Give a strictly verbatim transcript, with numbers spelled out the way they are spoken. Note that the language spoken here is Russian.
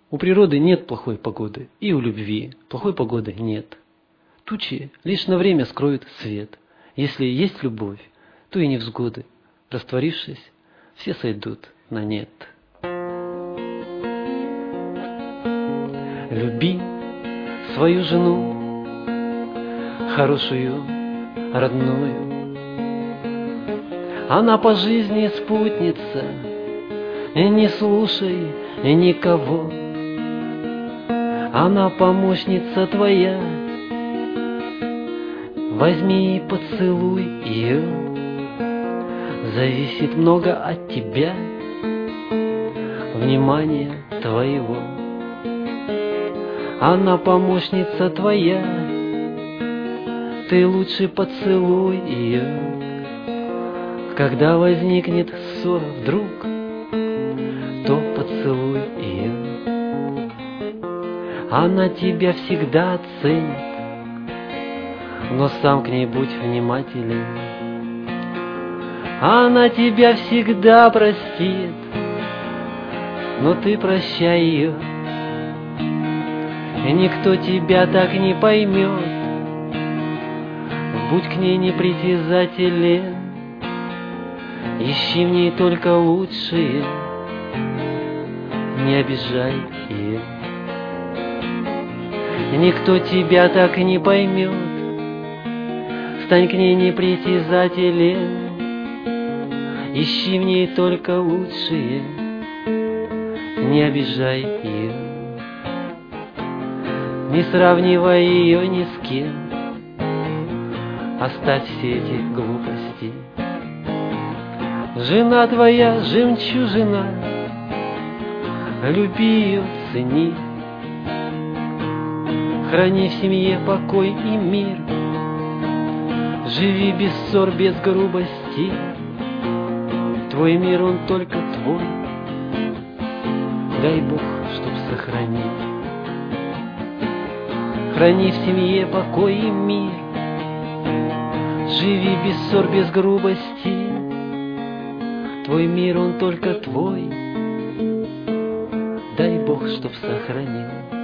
У природы нет плохой погоды, и у любви плохой погоды нет. Тучи лишь на время скроют свет. Если есть любовь, то и невзгоды, растворившись, все сойдут на нет. Люби свою жену, хорошую, родную. Она по жизни спутница, и не слушай никого. Она помощница твоя, возьми и поцелуй ее. Зависит много от тебя, внимания твоего. Она помощница твоя, ты лучше поцелуй ее. Когда возникнет ссора вдруг, то поцелуй ее. Она тебя всегда оценит, но сам к ней будь внимателен. Она тебя всегда простит, но ты прощай ее. И никто тебя так не поймет, будь к ней непритязателен. Ищи в ней только лучшее, не обижай ее. Никто тебя так не поймет, стань к ней непритязателен. Ищи в ней только лучшее, не обижай ее. Не сравнивай ее ни с кем, оставь все эти глупости. Жена твоя жемчужина, люби ее, цени. Храни в семье покой и мир, живи без ссор, без грубости. Твой мир, он только твой, дай Бог, чтоб сохранить. Храни в семье покой и мир, живи без ссор, без грубости. Твой мир, он только твой, дай Бог, чтоб сохранил.